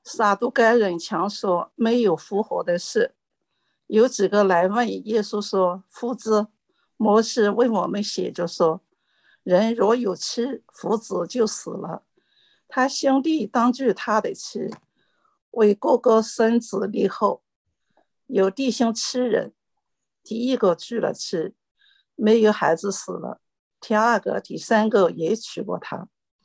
撒都该人强说没有复活的事。有几个来问耶稣说：夫子，摩西为我们写着说，人若有妻，夫子就死了，他兄弟当据他的妻，为哥哥生子立后。有弟兄7人，第一个娶了妻，没有孩子死了，第二个、第三个也娶过她，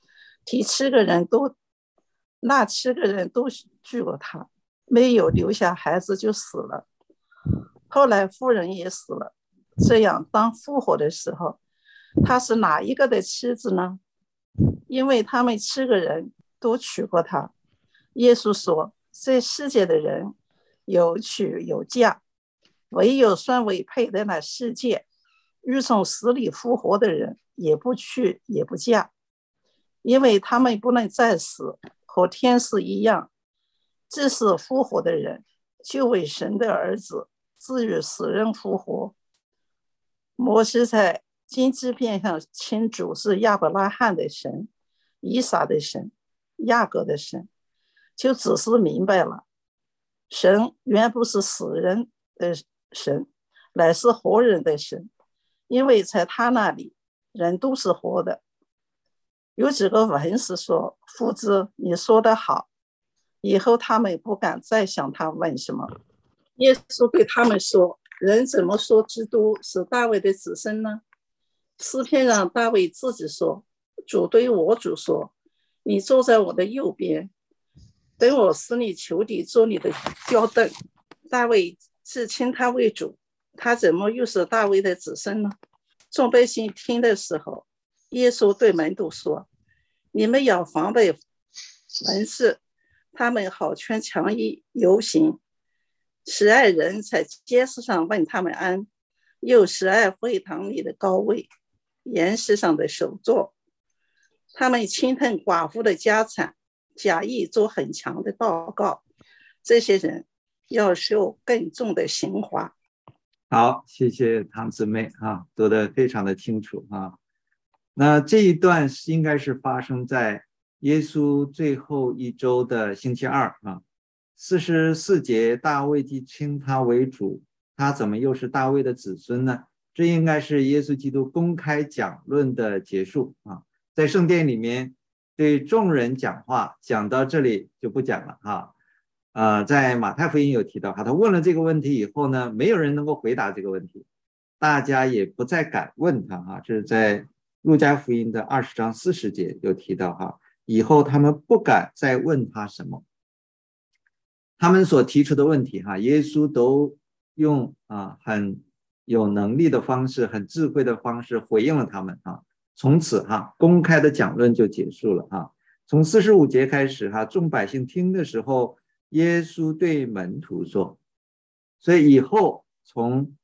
那7个人都娶过她，没有留下孩子就死了。后来夫人也死了，这样当复活的时候，他是哪一个的妻子呢？因为他们7个人都娶过她。耶稣说，这世界的人有娶有嫁，唯有算为配的那世界欲从死里复活的人，也不娶也不嫁，因为他们不能再死，和天使一样。这是复活的人，就为神的儿子，至于死人复活。摩西在荆棘片上清主是亚伯拉罕的神，以撒的神，雅各的神，就只是明白了，神原不是死人的神，乃是活人的神，因为在他那里人都是活的。有几个文士说：夫子，你说得好，以后他们不敢再向他问什么。耶稣对他们说：人怎么说基督是大卫的子孙呢？诗篇让大卫自己说：主对我主说，你坐在我的右边，等我使你仇敌做你的脚凳。大卫自称他为主，他怎么又是大卫的子孙呢？众百姓听的时候，耶稣对门徒说：你们要防备文士，他们好穿墙衣游行，喜爱人在街市上问他们安，又喜爱会堂里的高位，筵席上的首座。他们侵吞寡妇的家产，假意做很强的祷告，这些人要受更重的刑罚。 好，谢谢唐姊妹啊，读得非常的清楚啊。那这一段应该是发生在耶稣最后一周的星期二啊。44节，大卫既称他为主，他怎么又是大卫的子孙呢？这应该是耶稣基督公开讲论的结束啊。在圣殿里面对众人讲话，讲到这里就不讲了啊。在马太福音有提到他问了这个问题以后呢，没有人能够回答这个问题，大家也不再敢问他这是在路加福音的20章40节有提到以后他们不敢再问他什么，他们所提出的问题耶稣都用很有能力的方式，很智慧的方式回应了他们从此公开的讲论就结束了从45节开始众百姓听的时候，耶稣对门徒说，所以以后从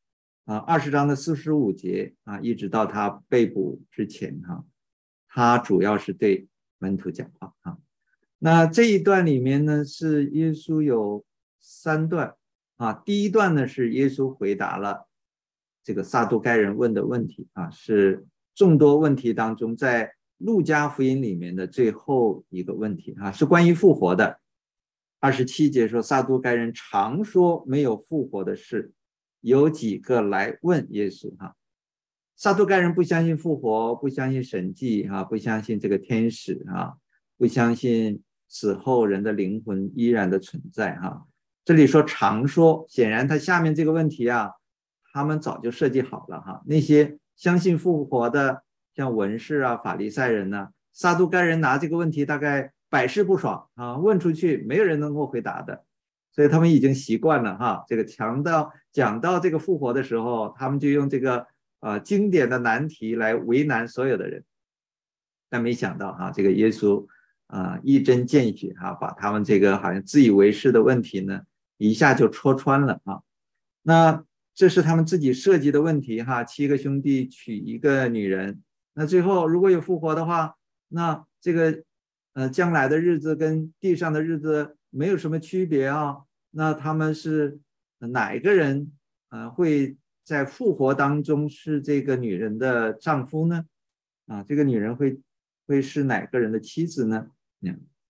20章的45节一直到他被捕之前他主要是对门徒讲话那这一段里面呢，是耶稣有3段第一段呢是耶稣回答了这个撒都该人问的问题是众多问题当中在路加福音里面的最后一个问题是关于复活的。27节说，撒都该人常说没有复活的事，有几个来问耶稣撒都该人不相信复活，不相信神迹不相信这个天使不相信死后人的灵魂依然的存在这里说常说，显然他下面这个问题他们早就设计好了那些相信复活的像文士法利赛人撒都该人拿这个问题大概百试不爽问出去没有人能够回答的，所以他们已经习惯了这个讲到这个复活的时候，他们就用这个经典的难题来为难所有的人。但没想到这个耶稣一针见血把他们这个好像自以为是的问题呢一下就戳穿了那这是他们自己设计的问题7个兄弟娶一个女人，那最后如果有复活的话，那这个将来的日子跟地上的日子没有什么区别那他们是哪一个人会在复活当中是这个女人的丈夫呢这个女人会是哪个人的妻子呢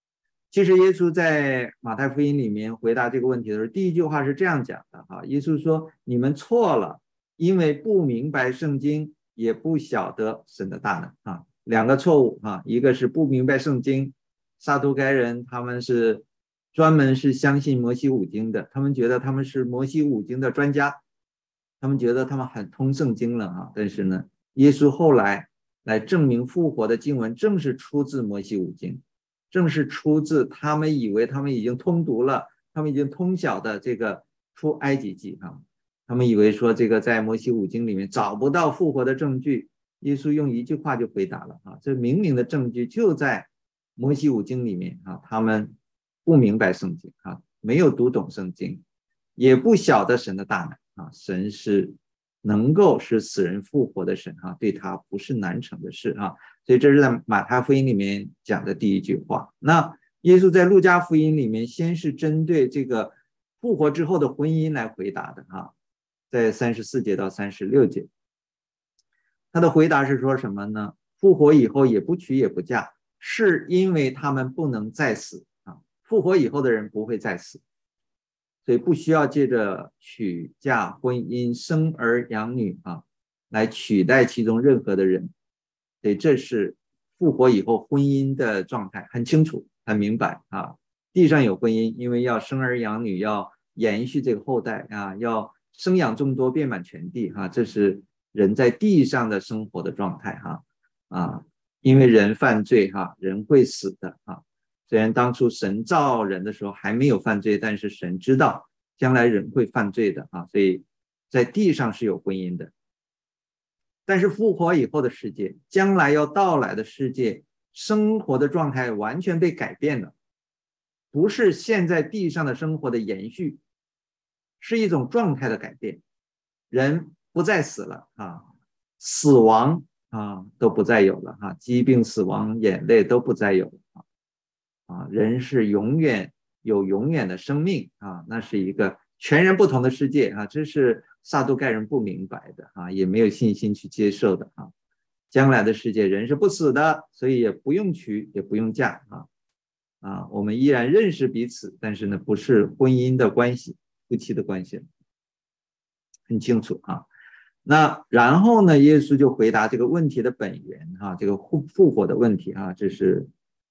其实耶稣在马太福音里面回答这个问题的时候，第一句话是这样讲的哈，耶稣说你们错了，因为不明白圣经，也不晓得神的大能啊。两个错误啊，一个是不明白圣经，撒都该人他们是专门是相信摩西五经的，他们觉得他们是摩西五经的专家，他们觉得他们很通圣经了啊。但是呢，耶稣后来证明复活的经文正是出自摩西五经，正是出自他们以为他们已经通读了，他们已经通晓的这个出埃及记啊。他们以为说这个在摩西五经里面找不到复活的证据，耶稣用一句话就回答了啊，这明明的证据就在摩西五经里面啊。他们不明白圣经啊，没有读懂圣经，也不晓得神的大能啊。神是能够使死人复活的神啊，对他不是难成的事啊。所以这是在马太福音里面讲的第一句话。那耶稣在路加福音里面先是针对这个复活之后的婚姻来回答的啊，在34节到36节，他的回答是说什么呢？复活以后也不娶也不嫁，是因为他们不能再死啊。复活以后的人不会再死，所以不需要借着娶嫁、婚姻、生儿养女啊来取代其中任何的人。所以这是复活以后婚姻的状态，很清楚、很明白啊。地上有婚姻，因为要生儿养女，要延续这个后代啊，要生养众多，遍满全地啊，这是人在地上的生活的状态啊。因为人犯罪人会死的啊。虽然当初神造人的时候还没有犯罪，但是神知道将来人会犯罪的啊，所以在地上是有婚姻的。但是复活以后的世界，将来要到来的世界，生活的状态完全被改变了，不是现在地上的生活的延续，是一种状态的改变。人不再死了啊，死亡都不再有了啊，疾病、死亡、眼泪都不再有了啊，人是永远有永远的生命啊，那是一个全然不同的世界啊，这是撒都该人不明白的啊，也没有信心去接受的啊。将来的世界人是不死的，所以也不用娶也不用嫁我们依然认识彼此，但是呢不是婚姻的关系，夫妻的关系，很清楚啊。那然后呢，耶稣就回答这个问题的本源这个复活的问题这是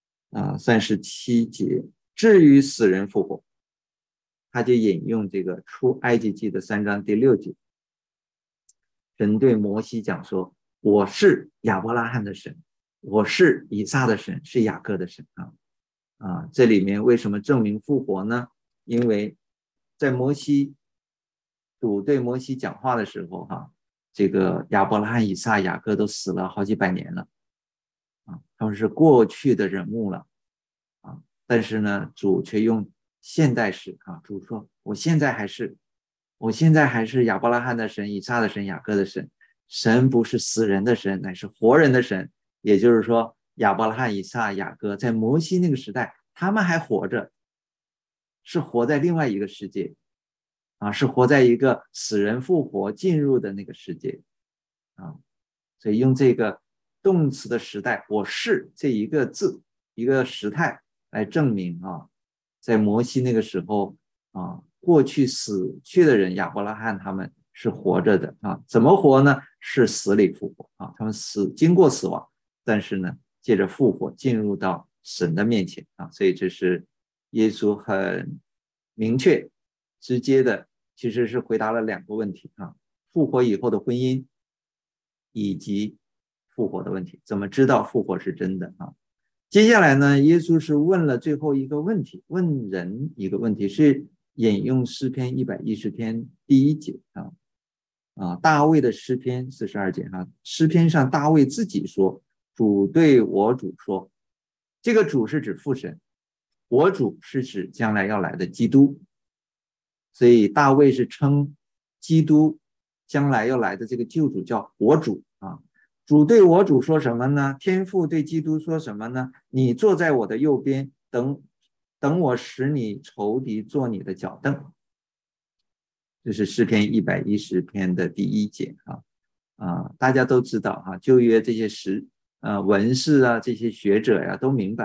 37节，至于死人复活，他就引用这个出埃及记的3章第6节，神对摩西讲说，我是亚伯拉罕的神，我是以撒的神，是雅各的神这里面为什么证明复活呢？因为在主对摩西讲话的时候这个亚伯拉罕、以撒、雅各都死了好几百年了他们是过去的人物了但是呢，主却用现代史主说我现在还是亚伯拉罕的神、以撒的神、雅各的神。神不是死人的神，乃是活人的神。也就是说，亚伯拉罕、以撒、雅各在摩西那个时代，他们还活着，是活在另外一个世界是活在一个死人复活进入的那个世界所以用这个动词的时代，我是这一个字，一个时态来证明在摩西那个时候过去死去的人，亚伯拉罕他们是活着的怎么活呢？是死里复活他们经过死亡，但是呢，借着复活进入到神的面前所以这是耶稣很明确、直接的，其实是回答了2个问题复活以后的婚姻，以及复活的问题，怎么知道复活是真的接下来呢，耶稣是问了最后一个问题，问人一个问题，是引用诗篇110篇第1节大卫的诗篇42节诗篇上大卫自己说，主对我主说，这个主是指父神，我主是指将来要来的基督，所以大卫是称基督将来要来的这个救主叫我主主对我主说什么呢？天父对基督说什么呢？你坐在我的右边，等我使你仇敌做你的脚凳。这是诗篇110篇的第1节大家都知道旧约这些文士这些学者都明白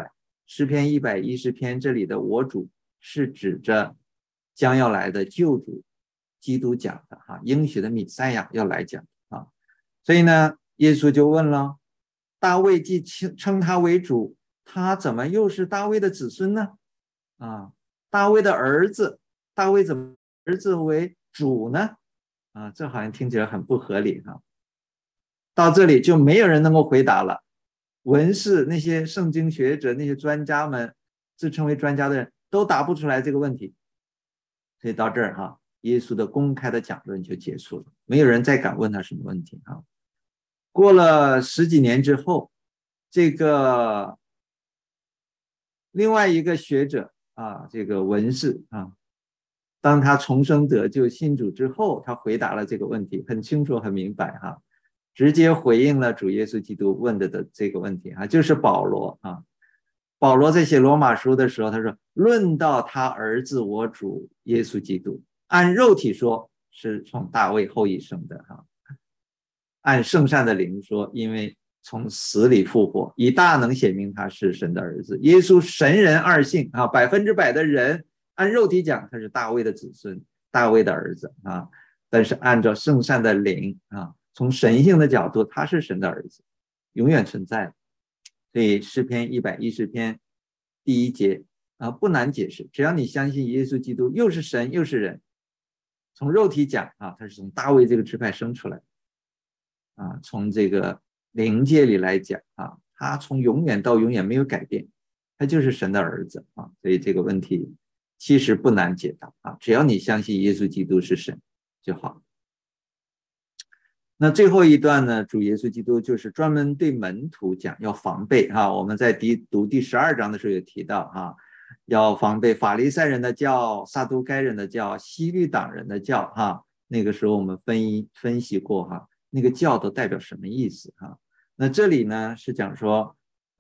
诗篇110篇这里的我主是指着将要来的救主基督讲的应许的弥赛亚要来讲所以呢，耶稣就问了，大卫既称他为主，他怎么又是大卫的子孙呢？大卫的儿子，大卫怎么儿子为主呢？这好像听起来很不合理到这里就没有人能够回答了。文士那些圣经学者那些专家们，自称为专家的人都答不出来这个问题。所以到这儿耶稣的公开的讲论就结束了，没有人再敢问他什么问题过了10几年之后，这个另外一个学者这个文士当他重生得救信主之后，他回答了这个问题，很清楚很明白直接回应了主耶稣基督问的这个问题就是保罗保罗在写罗马书的时候，他说论到他儿子我主耶稣基督，按肉体说是从大卫后裔生的按圣善的灵说，因为从死里复活，以大能显明他是神的儿子。耶稣神人二性100%的人，按肉体讲他是大卫的子孙，大卫的儿子但是按照圣善的灵从神性的角度，他是神的儿子，永远存在的。所以诗篇110篇第1节不难解释，只要你相信耶稣基督又是神又是人，从肉体讲他是从大卫这个支派生出来从这个灵界里来讲他从永远到永远没有改变，他就是神的儿子所以这个问题其实不难解答只要你相信耶稣基督是神就好。那最后一段呢，主耶稣基督就是专门对门徒讲要防备我们在读第12章的时候有提到要防备法利赛人的教、撒都该人的教、希律党人的教那个时候我们分析过那个教都代表什么意思那这里呢是讲说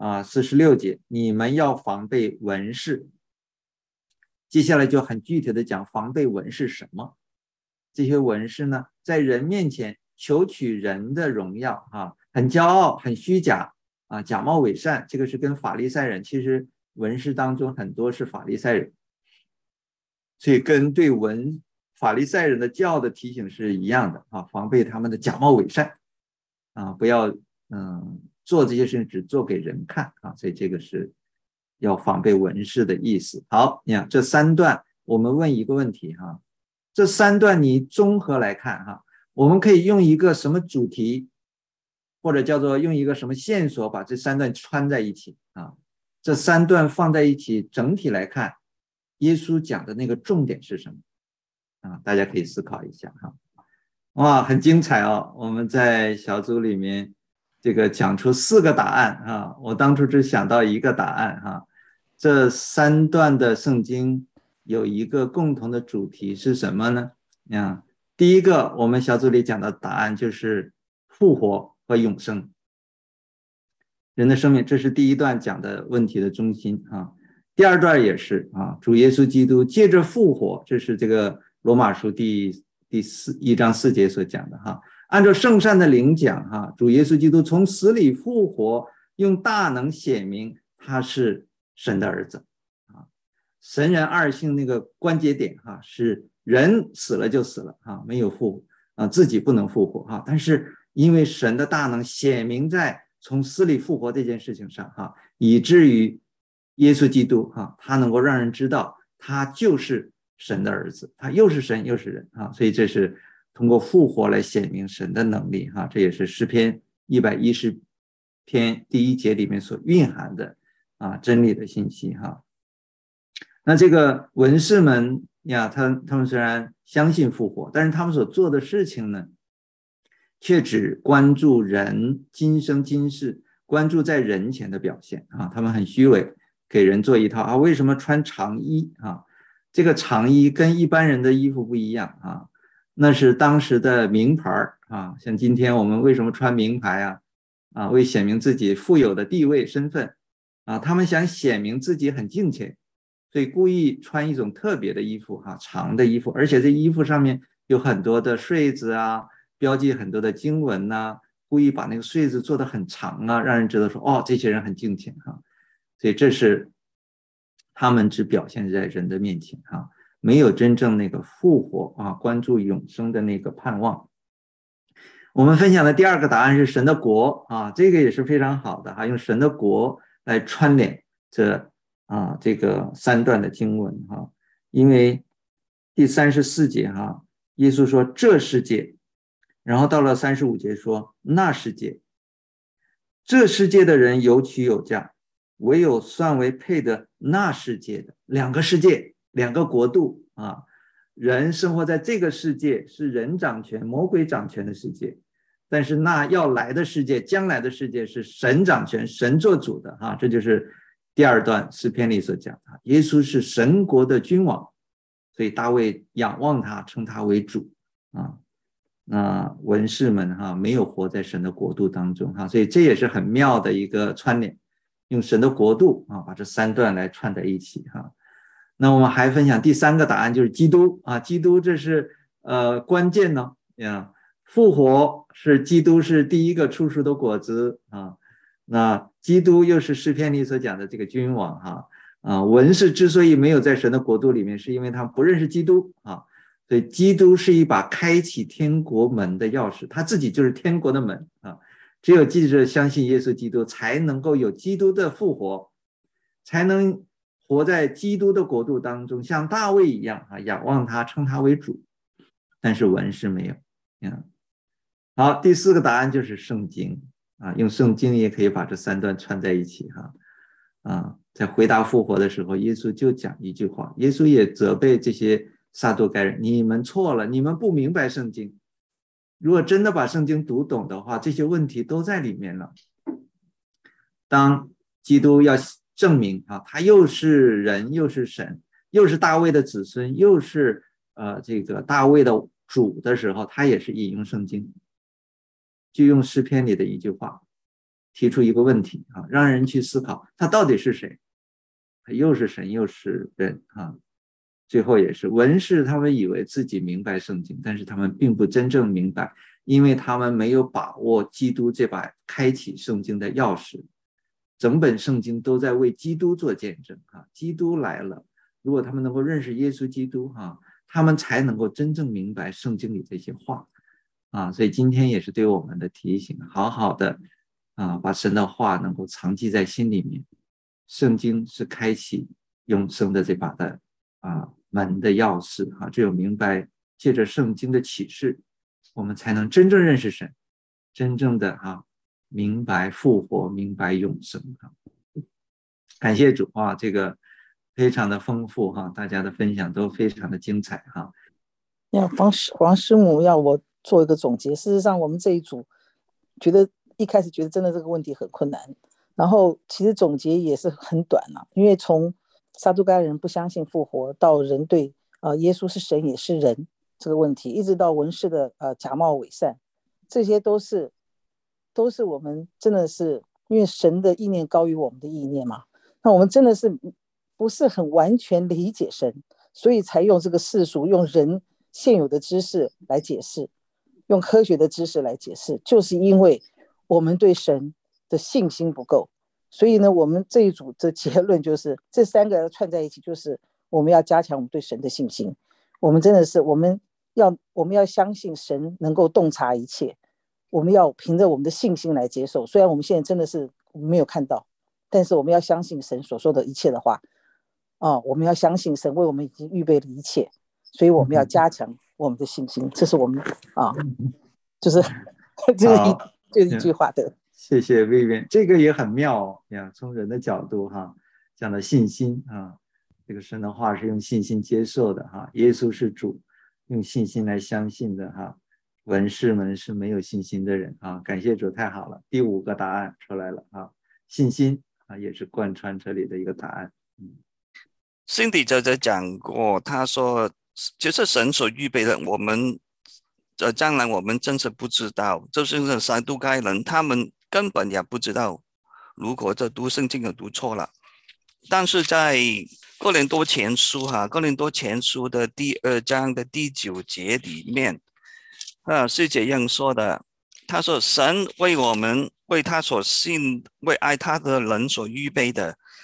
46节，你们要防备文士。接下来就很具体的讲防备文士什么。这些文士呢，在人面前求取人的荣耀很骄傲，很虚假假冒伪善。这个是跟法利赛人，其实文士当中很多是法利赛人，所以跟对法利赛人的教的提醒是一样的防备他们的假冒伪善不要做这些事情只做给人看所以这个是要防备文士的意思。好，你看这3段我们问一个问题这3段你综合来看我们可以用一个什么主题，或者叫做用一个什么线索把这3段穿在一起这3段放在一起整体来看，耶稣讲的那个重点是什么大家可以思考一下哇，很精彩我们在小组里面这个讲出4个答案我当初只想到1个答案这3段的圣经有一个共同的主题是什么呢第一个我们小组里讲的答案就是复活和永生，人的生命，这是第一段讲的问题的中心第二段也是主耶稣基督借着复活，这是这个罗马书第1章4节所讲的按照圣善的灵讲主耶稣基督从死里复活，用大能显明他是神的儿子神人二性那个关节点是人死了就死了没有复活自己不能复活但是因为神的大能显明在从死里复活这件事情上以至于耶稣基督他能够让人知道他就是神的儿子，他又是神又是人所以这是通过复活来显明神的能力这也是诗篇110篇第1节里面所蕴含的真理的信息那这个文士们他们虽然相信复活，但是他们所做的事情呢，却只关注人今生今世，关注在人前的表现他们很虚伪，给人做一套为什么穿长衣这个长衣跟一般人的衣服不一样那是当时的名牌像今天我们为什么穿名牌为显明自己富有的地位身份他们想显明自己很敬虔，所以故意穿一种特别的衣服长的衣服，而且这衣服上面有很多的穗子标记很多的经文故意把那个穗子做得很长让人知道说这些人很敬虔所以这是他们只表现在人的面前啊，没有真正那个复活啊，关注永生的那个盼望。我们分享的第二个答案是神的国啊，这个也是非常好的啊，用神的国来串联这个3段的经文哈，因为第34节哈，耶稣说这世界，然后到了35节说那世界，这世界的人有娶有嫁，唯有算为配的那世界的，2个世界，2个国度啊，人生活在这个世界是人掌权魔鬼掌权的世界，但是那要来的世界，将来的世界是神掌权神做主的啊，这就是第2段诗篇里所讲的，耶稣是神国的君王，所以大卫仰望他，称他为主啊。那文士们没有活在神的国度当中所以这也是很妙的一个串联，用神的国度把这3段来串在一起那我们还分享第3个答案，就是基督基督这是关键呢复活是基督是第一个出熟的果子那基督又是诗篇里所讲的这个君王文士之所以没有在神的国度里面，是因为他们不认识基督所以基督是一把开启天国门的钥匙，他自己就是天国的门只有记着相信耶稣基督，才能够有基督的复活，才能活在基督的国度当中，像大卫一样仰望他，称他为主。但是文士没有好，第4个答案就是圣经用圣经也可以把这3段串在一起在回答复活的时候，耶稣就讲一句话，耶稣也责备这些撒都该人，你们错了，你们不明白圣经，如果真的把圣经读懂的话，这些问题都在里面了。当基督要证明他又是人又是神，又是大卫的子孙，又是这个大卫的主的时候，他也是引用圣经，就用诗篇里的一句话提出一个问题让人去思考他到底是谁，他又是神又是人最后也是文士，他们以为自己明白圣经，但是他们并不真正明白，因为他们没有把握基督这把开启圣经的钥匙，整本圣经都在为基督做见证基督来了，如果他们能够认识耶稣基督他们才能够真正明白圣经里这些话所以今天也是对我们的提醒，好好的把神的话能够藏记在心里面，圣经是开启永生的这把的门的钥匙只有明白借着圣经的启示，我们才能真正认识神，真正的明白复活，明白永生感谢主这个非常的丰富大家的分享都非常的精彩黄师母要我做一个总结，事实上我们这一组一开始觉得真的这个问题很困难，然后其实总结也是很短因为从撒都该人不相信复活，到人对耶稣是神也是人这个问题，一直到文士的假冒伪善，这些都是我们真的是因为神的意念高于我们的意念嘛，那我们真的是不是很完全理解神，所以才用这个世俗用人现有的知识来解释，用科学的知识来解释，就是因为我们对神的信心不够。所以呢，我们这一组的结论就是这3个串在一起，就是我们要加强我们对神的信心。我们真的是我们要相信神能够洞察一切，我们要凭着我们的信心来接受，虽然我们现在真的是没有看到，但是我们要相信神所说的一切的话我们要相信神为我们已经预备了一切，所以我们要加强我们的信心，这是我们就是这一句话的。 谢谢薇薇，这个也很妙从人的角度讲的信心这个神的话是用信心接受的耶稣是主，用信心来相信的文士们是没有信心的人感谢主，太好了，第5个答案出来了信心也是贯穿这里的一个答案。 Cindy 就讲过，他说就是神所预备的，我们将来我们真是不知道，就是撒都该人他们根本也不知道，如果这读圣经有读错了。但是在哥林多前书的第2章的第9节里面是这样说的，他说神为我们为他所信为爱他的人所预备的，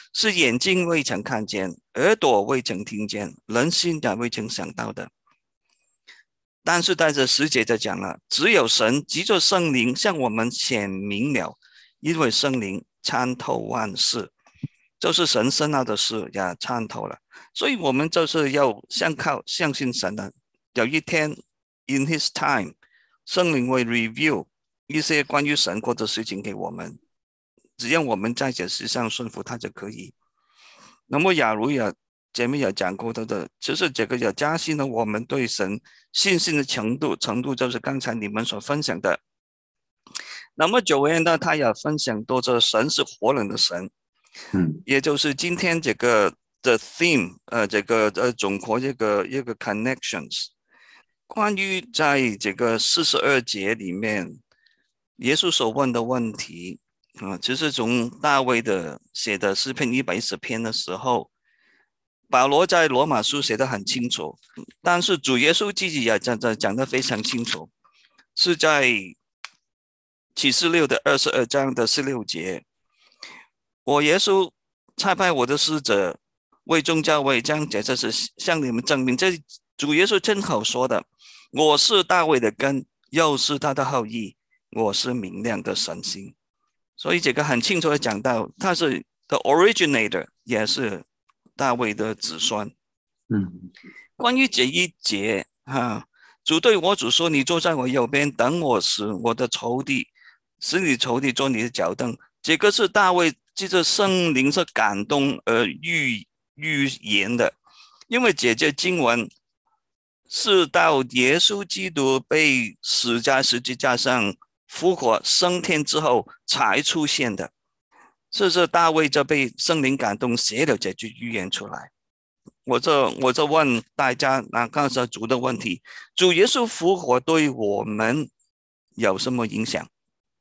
是眼睛未曾看见，耳朵未曾听见，人心也未曾想到的。但是在这10节就讲了，只有神藉着圣灵向我们显明了，因为圣灵参透万事，就是神深奥的事也参透了。所以我们就是要相信神的，有一天 in his time 圣灵会 review 一些关于神国的事情给我们，只要我们在这世上顺服他就可以。那么假如前面有讲过的，其实这个也加深了我们对神信心的程度就是刚才你们所分享的。那么久违呢，他也分享到这神是活人的神，也就是今天这个的 theme， 这个总括一个 connections。关于在这个42节里面，耶稣所问的问题，其实从大卫的写的诗篇110篇的时候，保罗在罗马书写得很清楚，但是主耶稣自己也讲得非常清楚，是在启示录的22章的16节，我耶稣差派我的使者为众教会将这事向你们证明。这主耶稣亲口说的，我是大卫的根，又是他的后裔，我是明亮的晨星。所以这个很清楚的讲到，他是 the originator， 也是大卫的子孙。关于这一节主对我主说，你坐在我右边，等我使我的仇敌，使你仇敌做你的脚凳。这个是大卫借着圣灵是感动而预言的，因为这节经文是到耶稣基督被死在十字架上复活升天之后才出现的。是大卫就被圣灵感动写了这句预言出来。我就问大家，刚才主的问题，主耶稣复活对我们有什么影响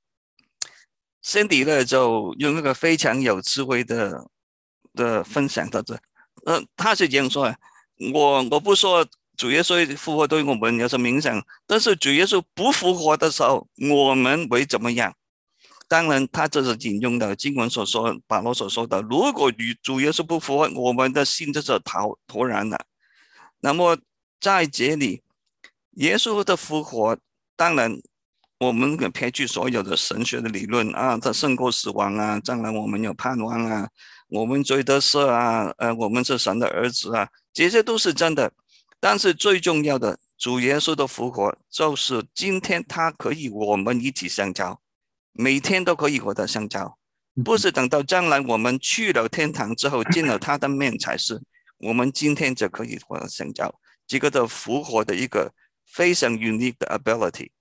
？Cindy 呢就用那个非常有智慧的分享到这，他是这样说，我不说主耶稣复活对我们有什么影响，但是主耶稣不复活的时候，我们会怎么样？当然，他这是引用的经文所说，保罗所说的，如果主耶稣不复活，我们的心就是徒然了。那么在这里，耶稣的复活，当然我们可撇去所有的神学的理论他胜过死亡将来我们有盼望我们罪得赦我们是神的儿子这些都是真的。但是最重要的，主耶稣的复活，就是今天他可以我们一起相交。每天都可以和他相交，不是等到将来我们去了天堂之后见了他的面才是，我们今天就可以和他相交。这个的复活的一个非常 unique 的 ability。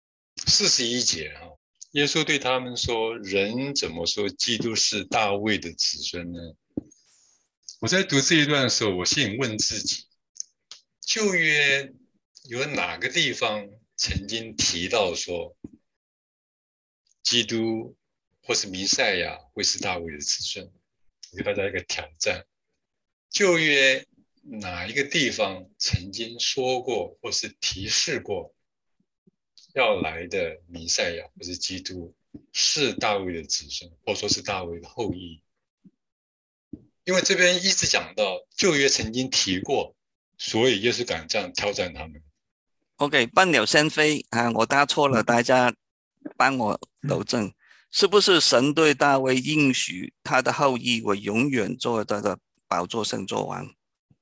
41节耶稣对他们说，人怎么说基督是大卫的子孙呢？我在读这一段的时候，我心里问自己，旧约有哪个地方曾经提到说基督或是弥赛亚会是大卫的子孙？我给大家一个挑战，旧约哪一个地方曾经说过或是提示过要来的弥赛亚或是基督是大卫的子孙，或说是大卫的后裔？因为这边一直讲到旧约曾经提过，所以耶稣敢这样挑战他们。 OK， 半鸟先飞我答错了，大家帮我纠正，是不是神对大卫应许他的后裔会永远做他的宝座上做王？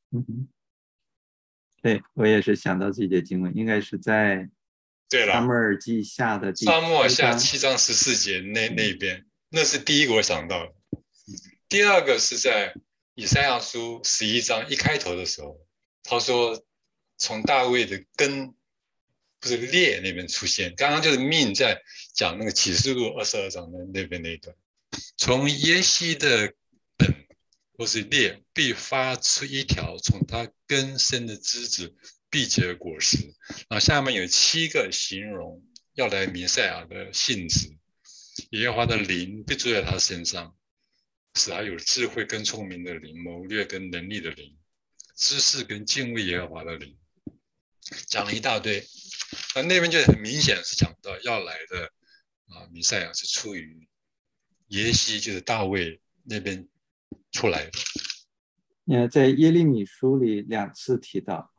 对，我也是想到这节经文，应该是在撒母耳记下的撒母耳下7章14节那边，那是第一个我想到的。第二个是在以赛亚书11章一开头的时候，他说从大卫的根不是列那边出现，刚刚就是命在讲那个启示录22章那边那一段，从耶西的本或是列必发出一条从他根生的枝子，必结果实。然后下面有7个形容要来弥赛亚的性质，耶和华的灵必住在他身上，使他有智慧跟聪明的灵，谋略跟能力的灵，知识跟敬畏耶和华的灵，讲了一大堆。那边就很明显是讲到要来的弥赛亚是出于耶西，就是大卫那边出来的。 在耶利米书里2次提到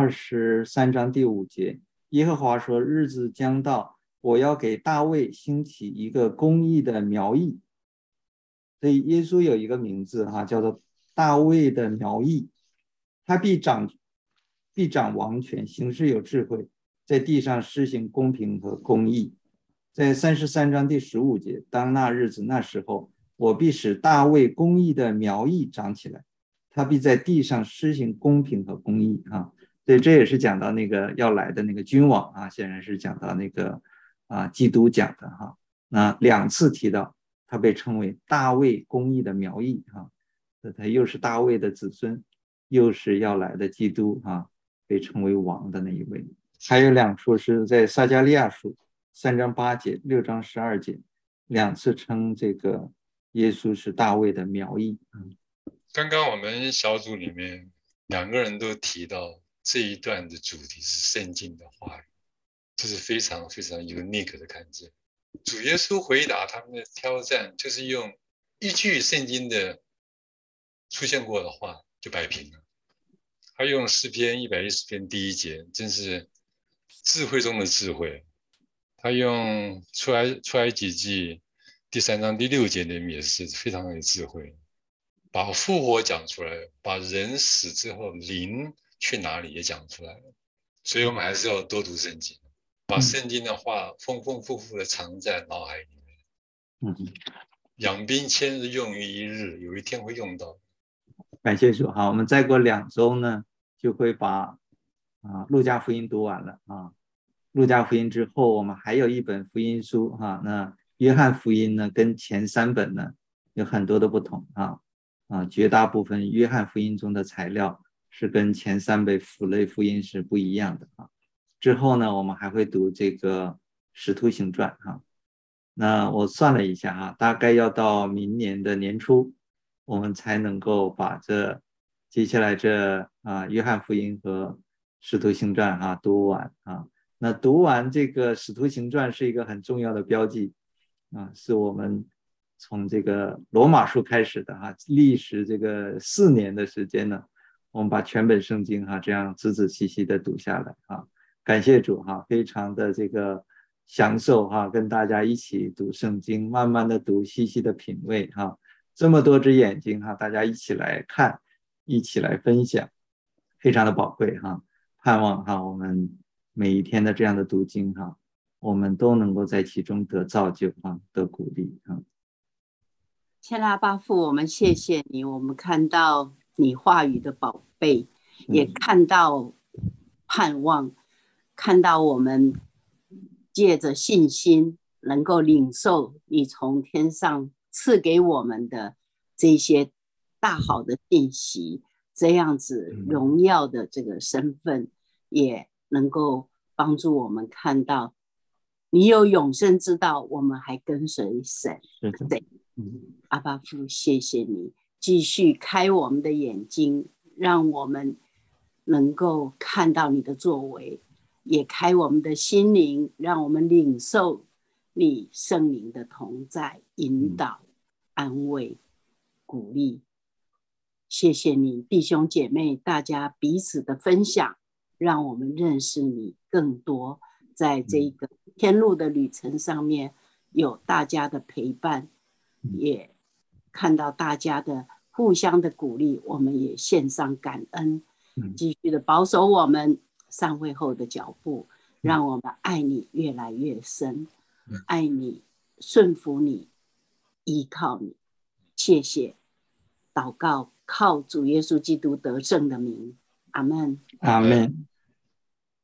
23章第5节，耶和华说，日子将到，我要给大卫兴起一个公义的苗裔。所以耶稣有一个名字叫做大卫的苗裔，他必掌王权，行事有智慧，在地上施行公平和公义。在33章第15节，当那日子那时候，我必使大卫公义的苗裔长起来，他必在地上施行公平和公义所以这也是讲到那个要来的那个君王显然是讲到那个基督讲的那2次提到他被称为大卫公义的苗裔他又是大卫的子孙，又是要来的基督被称为王的那一位。还有2处是在撒迦利亚书3章8节、6章12节，2次称这个耶稣是大卫的苗裔。 刚刚我们小组里面2个人都提到这一段的主题是圣经的话语，这是非常非常 unique 的看见。主耶稣回答他们的挑战，就是用一句圣经的出现过的话就摆平了。他用诗篇110篇第1节，真是智慧中的智慧。他用出埃及记第3章第6节里面也是非常有智慧，把复活讲出来，把人死之后灵去哪里也讲出来了。所以我们还是要多读圣经，把圣经的话丰丰富富的藏在脑海里面。养兵千日，用于一日，有一天会用到。 感谢主我们再过2周呢，就会把路加福音读完了路加福音之后，我们还有一本福音书那约翰福音呢，跟前3本呢有很多的不同绝大部分约翰福音中的材料是跟前3本符类福音是不一样的之后呢，我们还会读这个使徒行传那我算了一下大概要到明年的年初，我们才能够把接下来这约翰福音和使徒行传读完那读完这个使徒行传是一个很重要的标记是我们从这个罗马书开始的历时这个4年的时间呢，我们把全本圣经这样仔仔细细的读下来感谢主非常的这个享受跟大家一起读圣经，慢慢的读，细细的品味这么多只眼睛大家一起来看，一起来分享，非常的宝贵盼望我们每一天的这样的读经我们都能够在其中得造就得鼓励千拉巴父，我们谢谢你，我们看到你话语的宝贝，也看到盼望，看到我们借着信心能够领受你从天上赐给我们的这些大好的信息，这样子荣耀的这个身份，也能够帮助我们看到你有永生之道，我们还跟随神。阿爸父，谢谢你继续开我们的眼睛，让我们能够看到你的作为，也开我们的心灵，让我们领受你圣灵的同在、引导、安慰、鼓励。谢谢你，弟兄姐妹，大家彼此的分享，让我们认识你更多，在这个天路的旅程上面有大家的陪伴，也看到大家的互相的鼓励，我们也献上感恩，继续的保守我们上会后的脚步，让我们爱你越来越深，爱你，顺服你，依靠你。谢谢，祷告靠主耶稣基督得胜的名，阿们。 阿们。